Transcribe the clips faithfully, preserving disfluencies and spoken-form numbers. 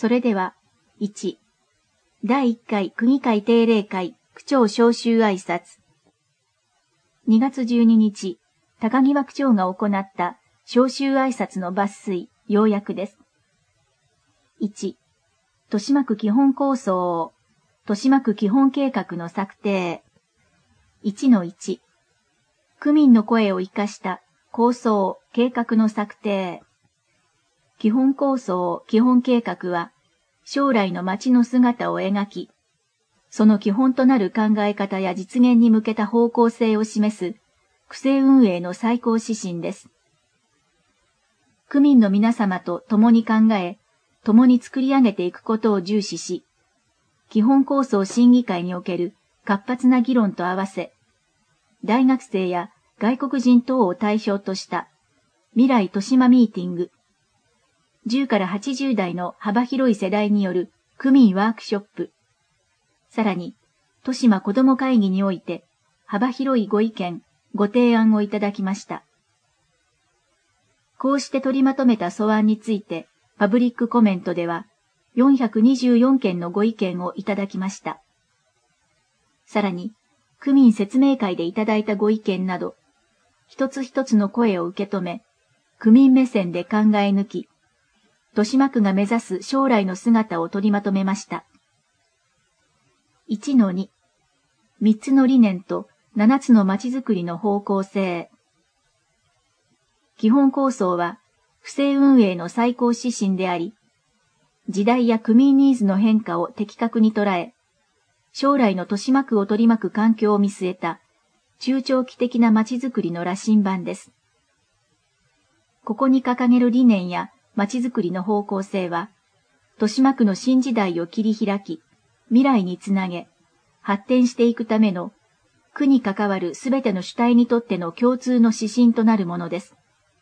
それでは、いち、だいいっかい区議会定例会区長招集挨拶。にがつじゅうににち、高際区長が行った招集挨拶の抜粋、要約です。いち、豊島区基本構想、豊島区基本計画の策定。いちのいち、区民の声を生かした構想、計画の策定。基本構想、基本計画は、将来の街の姿を描き、その基本となる考え方や実現に向けた方向性を示す、区政運営の最高指針です。区民の皆様と共に考え、共に作り上げていくことを重視し、基本構想審議会における活発な議論と合わせ、大学生や外国人等を対象とした未来豊島ミーティング、じゅうからはちじゅうだいの幅広い世代による区民ワークショップ、さらに豊島子ども会議において幅広いご意見、ご提案をいただきました。こうして取りまとめた素案についてパブリックコメントではよんひゃくにじゅうよんけんのご意見をいただきました。さらに区民説明会でいただいたご意見など、一つ一つの声を受け止め、区民目線で考え抜き、豊島区が目指す将来の姿を取りまとめました。いちのに、みっつの理念とななつのまちづくりの方向性。基本構想は、区政運営の最高指針であり、時代や区民ニーズの変化を的確に捉え、将来の豊島区を取り巻く環境を見据えた、中長期的なまちづくりの羅針盤です。ここに掲げる理念やまちづくりの方向性は、豊島区の新時代を切り開き、未来につなげ、発展していくための、区に関わるすべての主体にとっての共通の指針となるものです。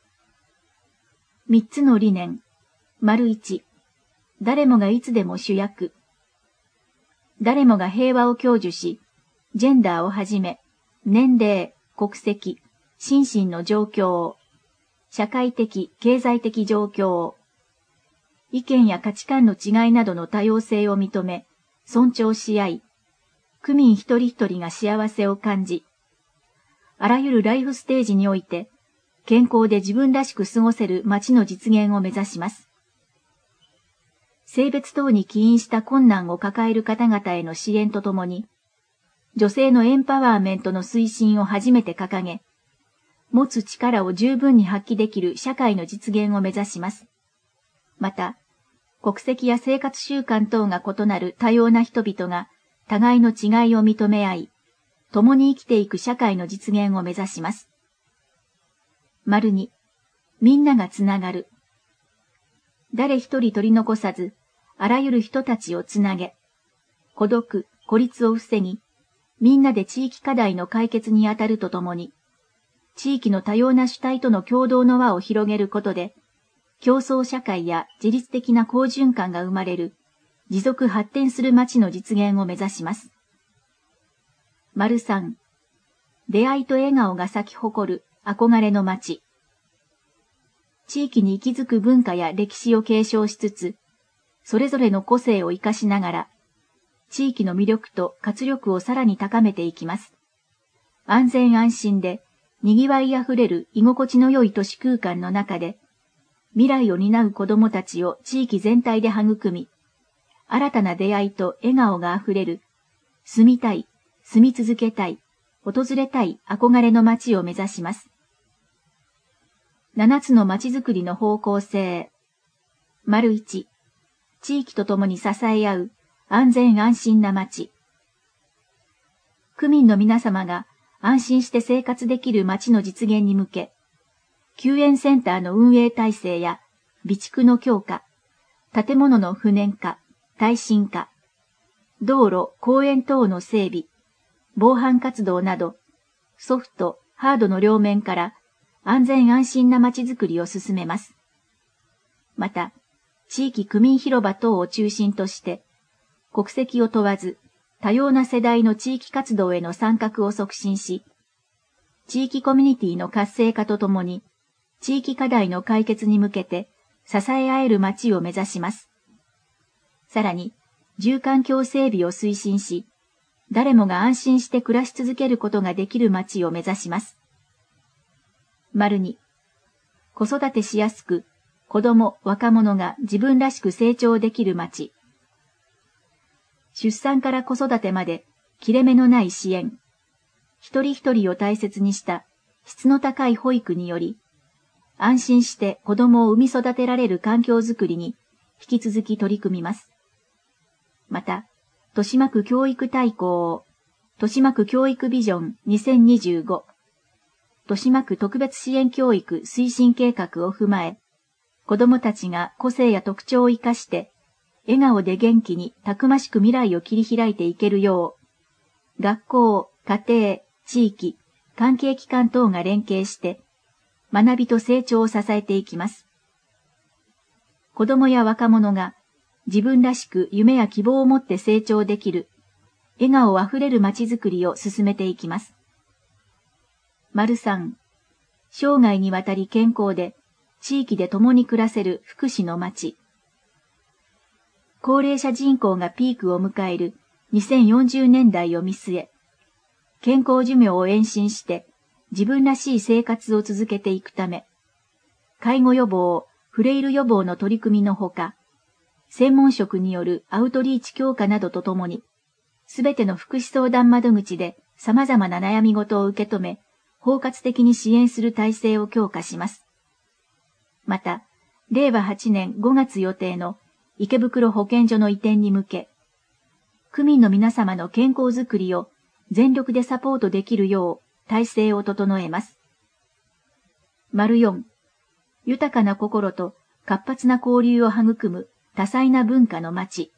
三つの理念。丸一、誰もがいつでも主役。誰もが平和を享受し、ジェンダーをはじめ、年齢、国籍、心身の状況、社会的、経済的状況、意見や価値観の違いなどの多様性を認め、尊重し合い、区民一人一人が幸せを感じ、あらゆるライフステージにおいて、健康で自分らしく過ごせる街の実現を目指します。性別等に起因した困難を抱える方々への支援とともに、女性のエンパワーメントの推進を初めて掲げ、持つ力を十分に発揮できる社会の実現を目指します。また、国籍や生活習慣等が異なる多様な人々が互いの違いを認め合い、共に生きていく社会の実現を目指します。丸に、みんながつながる。誰一人取り残さず、あらゆる人たちをつなげ、孤独、孤立を防ぎ、みんなで地域課題の解決に当たるとともに、地域の多様な主体との共同の輪を広げることで、競争社会や自律的な好循環が生まれる、持続発展する街の実現を目指します。丸三、出会いと笑顔が咲き誇る憧れの街。地域に息づく文化や歴史を継承しつつ、それぞれの個性を生かしながら、地域の魅力と活力をさらに高めていきます。安全安心で、賑わいあふれる居心地の良い都市空間の中で、未来を担う子どもたちを地域全体で育み、新たな出会いと笑顔があふれる、住みたい、住み続けたい、訪れたい憧れの街を目指します。七つの街づくりの方向性。丸一、地域とともに支え合う安全安心な街。区民の皆様が安心して生活できる街の実現に向け、救援センターの運営体制や備蓄の強化、建物の不燃化、耐震化、道路、公園等の整備、防犯活動など、ソフト、ハードの両面から安全安心な街づくりを進めます。また、地域区民広場等を中心として、国籍を問わず、多様な世代の地域活動への参画を促進し、地域コミュニティの活性化とともに、地域課題の解決に向けて支え合える街を目指します。 さらに、住環境整備を推進し、誰もが安心して暮らし続けることができる街を目指します。丸に、子育てしやすく、子供、若者が自分らしく成長できる街。出産から子育てまで切れ目のない支援。一人一人を大切にした質の高い保育により、安心して子供を産み育てられる環境づくりに引き続き取り組みます。また、豊島区教育大綱を、豊島区教育ビジョンにせんにじゅうご、豊島区特別支援教育推進計画を踏まえ、子供たちが個性や特徴を生かして、笑顔で元気にたくましく未来を切り開いていけるよう、学校、家庭、地域、関係機関等が連携して、学びと成長を支えていきます。子供や若者が自分らしく夢や希望を持って成長できる、笑顔あふれる街づくりを進めていきます。丸さん、生涯にわたり健康で、地域で共に暮らせる福祉の街。高齢者人口がピークを迎えるにせんよんじゅうねんだいを見据え、健康寿命を延伸して自分らしい生活を続けていくため、介護予防、フレイル予防の取り組みのほか、専門職によるアウトリーチ強化などとともに、すべての福祉相談窓口で様々な悩み事を受け止め、包括的に支援する体制を強化します。また、れいわはちねんごがつ予定の池袋保健所の移転に向け、区民の皆様の健康づくりを全力でサポートできるよう体制を整えます。丸よん、豊かな心と活発な交流を育む多彩な文化の街。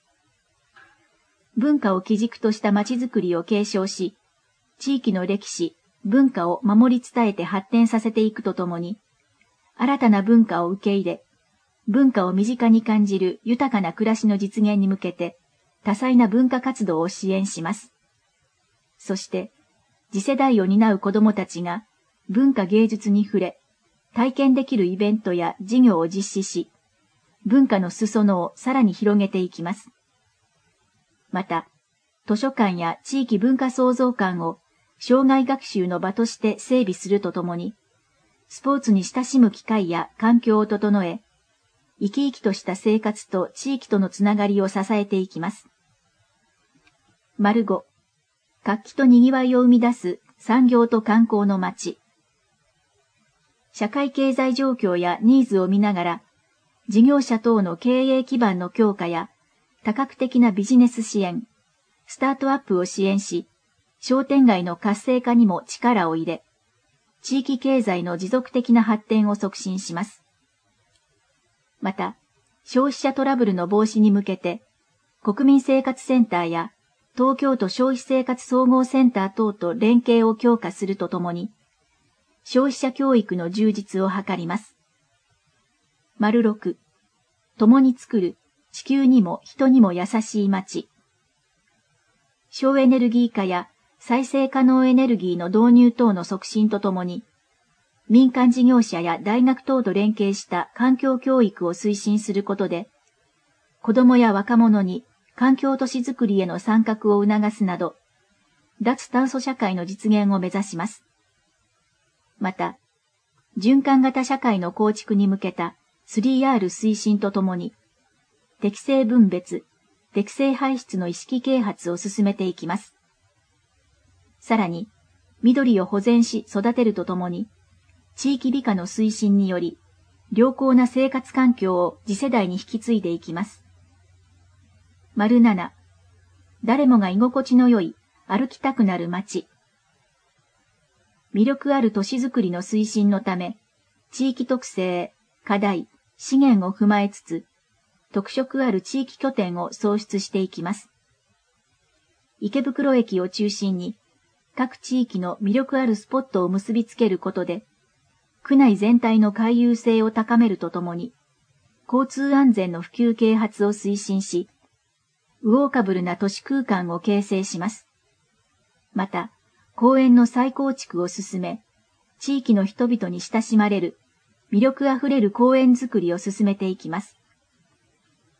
文化を基軸とした街づくりを継承し、地域の歴史、文化を守り伝えて発展させていくとともに、新たな文化を受け入れ、文化を身近に感じる豊かな暮らしの実現に向けて、多彩な文化活動を支援します。そして、次世代を担う子どもたちが文化芸術に触れ、体験できるイベントや事業を実施し、文化の裾野をさらに広げていきます。また、図書館や地域文化創造館を生涯学習の場として整備するとともに、スポーツに親しむ機会や環境を整え、生き生きとした生活と地域とのつながりを支えていきます。丸ご、活気と賑わいを生み出す産業と観光の街。社会経済状況やニーズを見ながら、事業者等の経営基盤の強化や多角的なビジネス支援、スタートアップを支援し、商店街の活性化にも力を入れ、地域経済の持続的な発展を促進します。また、消費者トラブルの防止に向けて、国民生活センターや東京都消費生活総合センター等と連携を強化するとともに、消費者教育の充実を図ります。丸ろく、共に作る地球にも人にも優しい街。省エネルギー化や再生可能エネルギーの導入等の促進とともに、民間事業者や大学等と連携した環境教育を推進することで、子どもや若者に環境都市づくりへの参画を促すなど、脱炭素社会の実現を目指します。また、循環型社会の構築に向けた スリーアール 推進とともに、適正分別、適正排出の意識啓発を進めていきます。さらに、緑を保全し育てるとともに、地域美化の推進により、良好な生活環境を次世代に引き継いでいきます。丸なな、誰もが居心地の良い、歩きたくなる街。魅力ある都市づくりの推進のため、地域特性、課題、資源を踏まえつつ、特色ある地域拠点を創出していきます。池袋駅を中心に、各地域の魅力あるスポットを結びつけることで、区内全体の回遊性を高めるとともに、交通安全の普及啓発を推進し、ウォーカブルな都市空間を形成します。また、公園の再構築を進め、地域の人々に親しまれる、魅力あふれる公園づくりを進めていきます。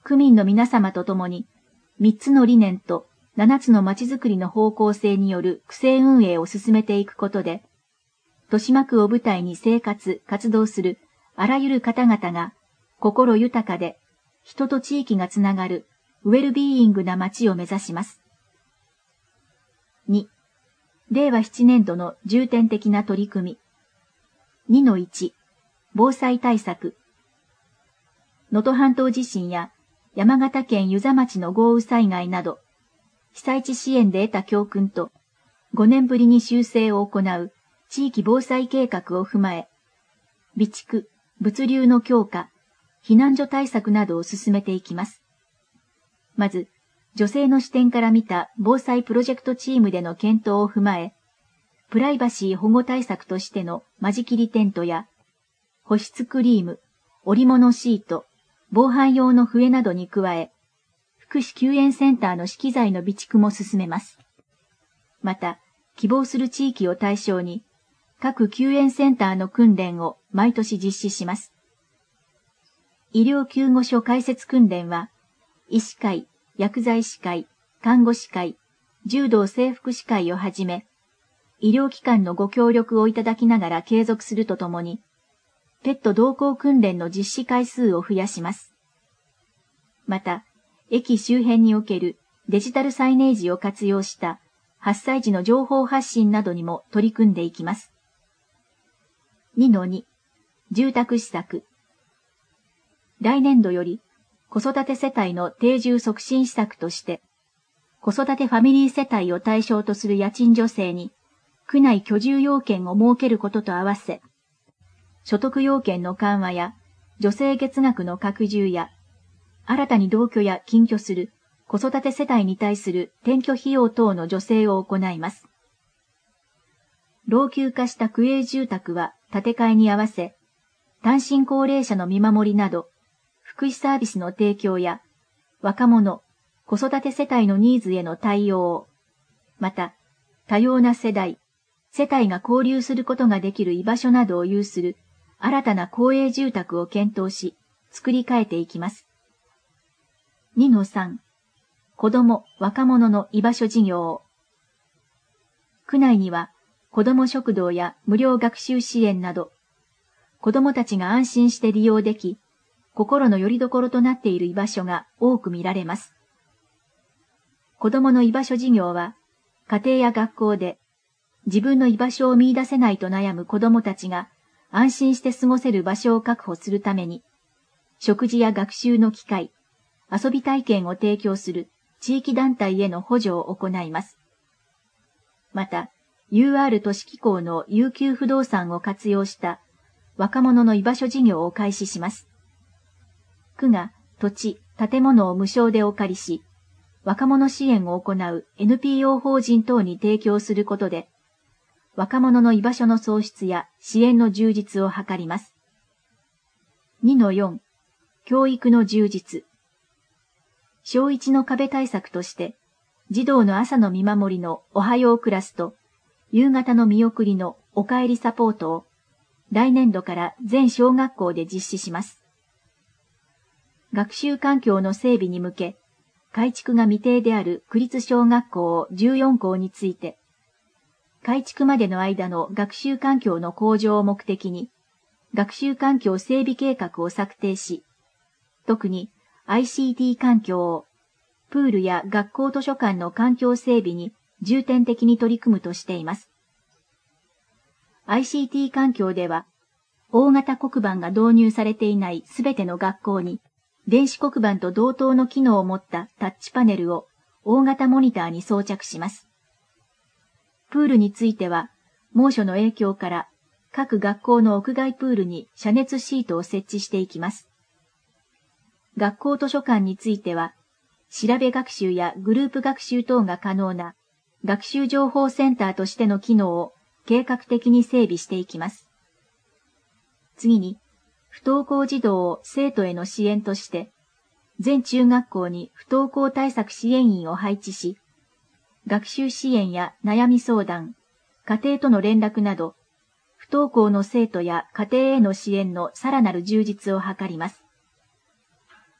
区民の皆様と共に、三つの理念と七つの町づくりの方向性による区政運営を進めていくことで、豊島区を舞台に生活、活動するあらゆる方々が、心豊かで、人と地域がつながる、ウェルビーイングな町を目指します。に、れいわななねん度の重点的な取り組み。にのいち、防災対策。能登半島地震や山形県遊佐町の豪雨災害など、被災地支援で得た教訓と、ごねんぶりに修正を行う地域防災計画を踏まえ、備蓄、物流の強化、避難所対策などを進めていきます。まず、女性の視点から見た防災プロジェクトチームでの検討を踏まえ、プライバシー保護対策としての間仕切りテントや、保湿クリーム、織物シート、防犯用の笛などに加え、福祉救援センターの資機材の備蓄も進めます。また、希望する地域を対象に、各救援センターの訓練を毎年実施します。医療救護所開設訓練は、医師会、薬剤師会、看護師会、柔道整復師会をはじめ、医療機関のご協力をいただきながら継続するとともに、ペット同行訓練の実施回数を増やします。また、駅周辺におけるデジタルサイネージを活用した発災時の情報発信などにも取り組んでいきます。にのに、住宅施策。来年度より子育て世帯の定住促進施策として、子育てファミリー世帯を対象とする家賃助成に区内居住要件を設けることと合わせ、所得要件の緩和や助成月額の拡充や、新たに同居や近居する子育て世帯に対する転居費用等の助成を行います。老朽化した区営住宅は建て替えに合わせ、単身高齢者の見守りなど、福祉サービスの提供や、若者、子育て世帯のニーズへの対応を、また、多様な世代、世帯が交流することができる居場所などを有する新たな公営住宅を検討し、作り変えていきます。にのさん、子ども・若者の居場所事業を。区内には、子ども食堂や無料学習支援など、子どもたちが安心して利用でき、心の拠り所となっている居場所が多く見られます。子どもの居場所事業は、家庭や学校で自分の居場所を見出せないと悩む子どもたちが安心して過ごせる場所を確保するために、食事や学習の機会、遊び体験を提供する地域団体への補助を行います。また、ユーアール 都市機構の悠久不動産を活用した若者の居場所事業を開始します。区が土地、建物を無償でお借りし、若者支援を行う エヌピーオー 法人等に提供することで、若者の居場所の創出や支援の充実を図ります。にのよん、教育の充実。小いちの壁対策として、児童の朝の見守りのおはようクラスと、夕方の見送りのおかえりサポートを、来年度から全小学校で実施します。学習環境の整備に向け、改築が未定である区立小学校じゅうよんこうについて、改築までの間の学習環境の向上を目的に、学習環境整備計画を策定し、特に アイシーティー 環境を、プールや学校図書館の環境整備に重点的に取り組むとしています。アイシーティー 環境では、大型黒板が導入されていないすべての学校に、電子黒板と同等の機能を持ったタッチパネルを大型モニターに装着します。プールについては、猛暑の影響から各学校の屋外プールに遮熱シートを設置していきます。学校図書館については、調べ学習やグループ学習等が可能な学習情報センターとしての機能を計画的に整備していきます。次に、不登校児童を生徒への支援として、全中学校に不登校対策支援員を配置し、学習支援や悩み相談、家庭との連絡など、不登校の生徒や家庭への支援のさらなる充実を図ります。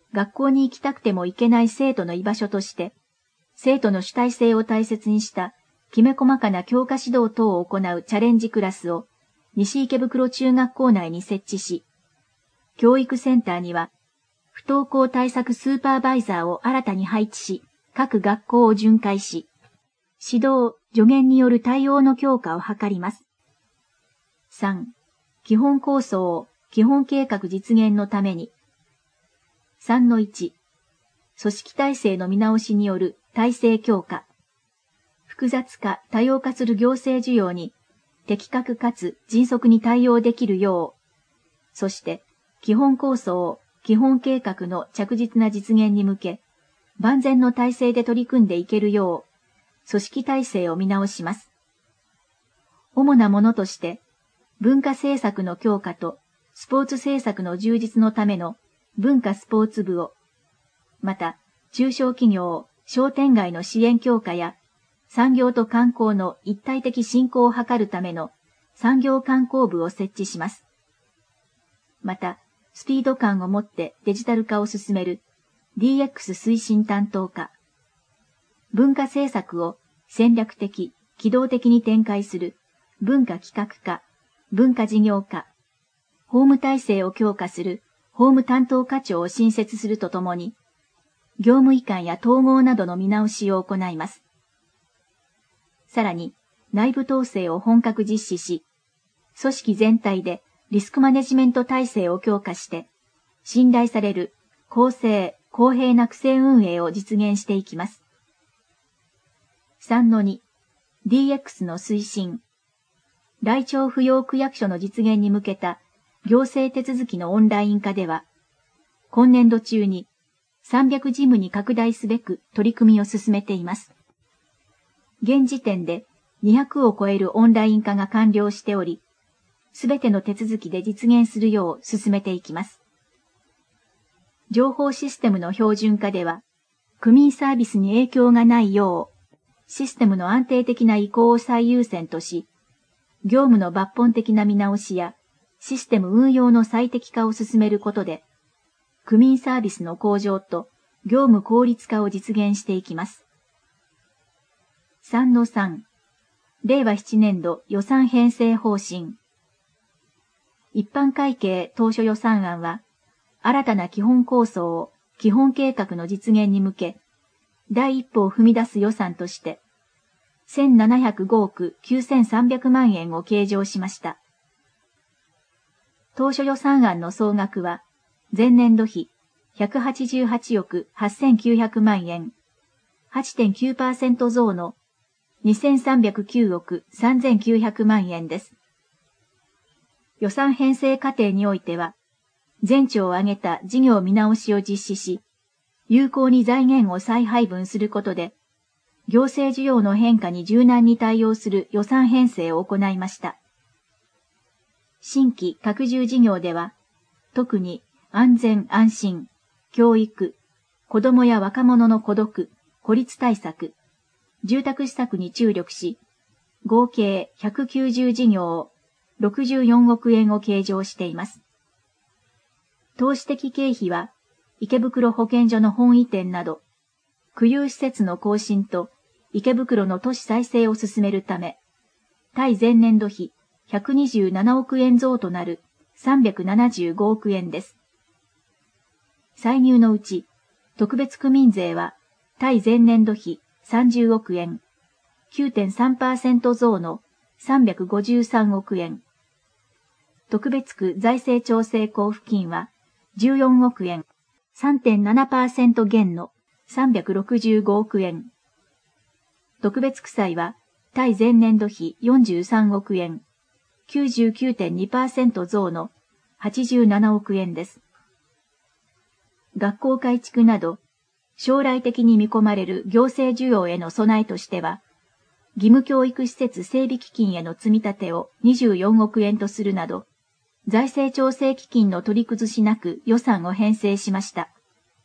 学校に行きたくても行けない生徒の居場所として、生徒の主体性を大切にしたきめ細かな教科指導等を行うチャレンジクラスを西池袋中学校内に設置し、教育センターには不登校対策スーパーバイザーを新たに配置し、各学校を巡回し、指導、助言による対応の強化を図ります。さん. 基本構想、基本計画実現のために。さんのいち. 組織体制の見直しによる体制強化。複雑化、多様化する行政需要に的確かつ迅速に対応できるよう、そして基本構想、基本計画の着実な実現に向け、万全の体制で取り組んでいけるよう、組織体制を見直します。主なものとして、文化政策の強化とスポーツ政策の充実のための文化スポーツ部を、また、中小企業、商店街の支援強化や、産業と観光の一体的振興を図るための産業観光部を設置します。また、スピード感を持ってデジタル化を進める ディーエックス 推進担当課。文化政策を戦略的、機動的に展開する文化企画課、文化事業課。法務体制を強化する法務担当課長を新設するとともに、業務移管や統合などの見直しを行います。さらに、内部統制を本格実施し、組織全体でリスクマネジメント体制を強化して、信頼される公正、公平な区政運営を実現していきます。さんのに. ディーエックス の推進。来庁不要区役所の実現に向けた行政手続きのオンライン化では、今年度中にさんびゃく事務に拡大すべく取り組みを進めています。現時点でにひゃくを超えるオンライン化が完了しており、すべての手続きで実現するよう進めていきます。情報システムの標準化では、区民サービスに影響がないよう、システムの安定的な移行を最優先とし、業務の抜本的な見直しや、システム運用の最適化を進めることで、区民サービスの向上と業務効率化を実現していきます。さんのさん. 令和ななねん度予算編成方針。一般会計当初予算案は、新たな基本構想、基本計画の実現に向け、第一歩を踏み出す予算として、せんななひゃくごおくきゅうせんさんびゃくまんえんを計上しました。当初予算案の総額は、前年度比ひゃくはちじゅうはちおくはっせんきゅうひゃくまんえん、はちてんきゅうパーセント 増のにせんさんびゃくきゅうおくさんぜんきゅうひゃくまんえんです。予算編成過程においては、全庁を挙げた事業見直しを実施し、有効に財源を再配分することで、行政需要の変化に柔軟に対応する予算編成を行いました。新規拡充事業では、特に安全安心、教育、子どもや若者の孤独、孤立対策、住宅施策に注力し、合計ひゃくきゅうじゅう事業をろくじゅうよんおくえんを計上しています。投資的経費は、池袋保健所の本移転など、区有施設の更新と池袋の都市再生を進めるため、対前年度比ひゃくにじゅうななおくえん増となるさんびゃくななじゅうごおくえんです。歳入のうち、特別区民税は対前年度比さんじゅうおくえん、きゅうてんさんパーセント 増のさんびゃくごじゅうさんおくえん。特別区財政調整交付金はじゅうよんおくえん、さんてんななパーセント 減のさんびゃくろくじゅうごおくえん。特別区債は対前年度比よんじゅうさんおくえん、きゅうじゅうきゅうてんにパーセント 増のはちじゅうななおくえんです。学校改築など、将来的に見込まれる行政需要への備えとしては、義務教育施設整備基金への積み立てをにじゅうよんおくえんとするなど、財政調整基金の取り崩しなく予算を編成しました。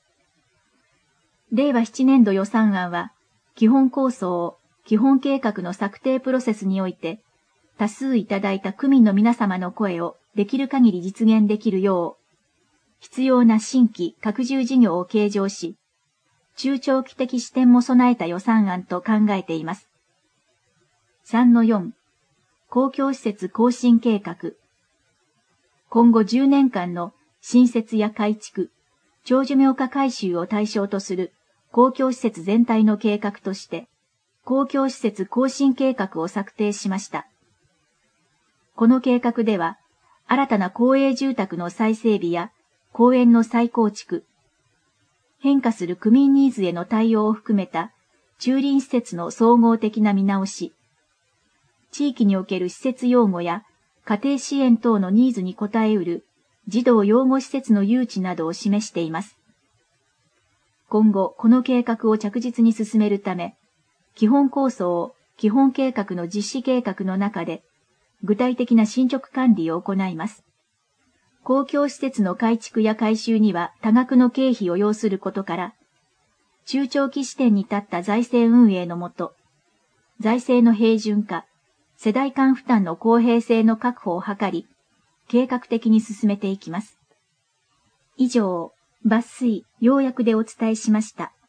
令和ななねん度予算案は、基本構想、基本計画の策定プロセスにおいて、多数いただいた区民の皆様の声をできる限り実現できるよう、 必要な新規拡充事業を計上し、中長期的視点も備えた予算案と考えています。さんのよん、公共施設更新計画。今後じゅうねんかんの新設や改築、長寿命化改修を対象とする公共施設全体の計画として、公共施設更新計画を策定しました。この計画では、新たな公営住宅の再整備や公園の再構築、変化する区民ニーズへの対応を含めた駐輪施設の総合的な見直し、地域における施設養護や家庭支援等のニーズに応えうる児童養護施設の誘致などを示しています。今後、この計画を着実に進めるため、基本構想を基本計画の実施計画の中で、具体的な進捗管理を行います。公共施設の改築や改修には多額の経費を要することから、中長期視点に立った財政運営のもと、財政の平準化、世代間負担の公平性の確保を図り、計画的に進めていきます。以上、抜粋、要約でお伝えしました。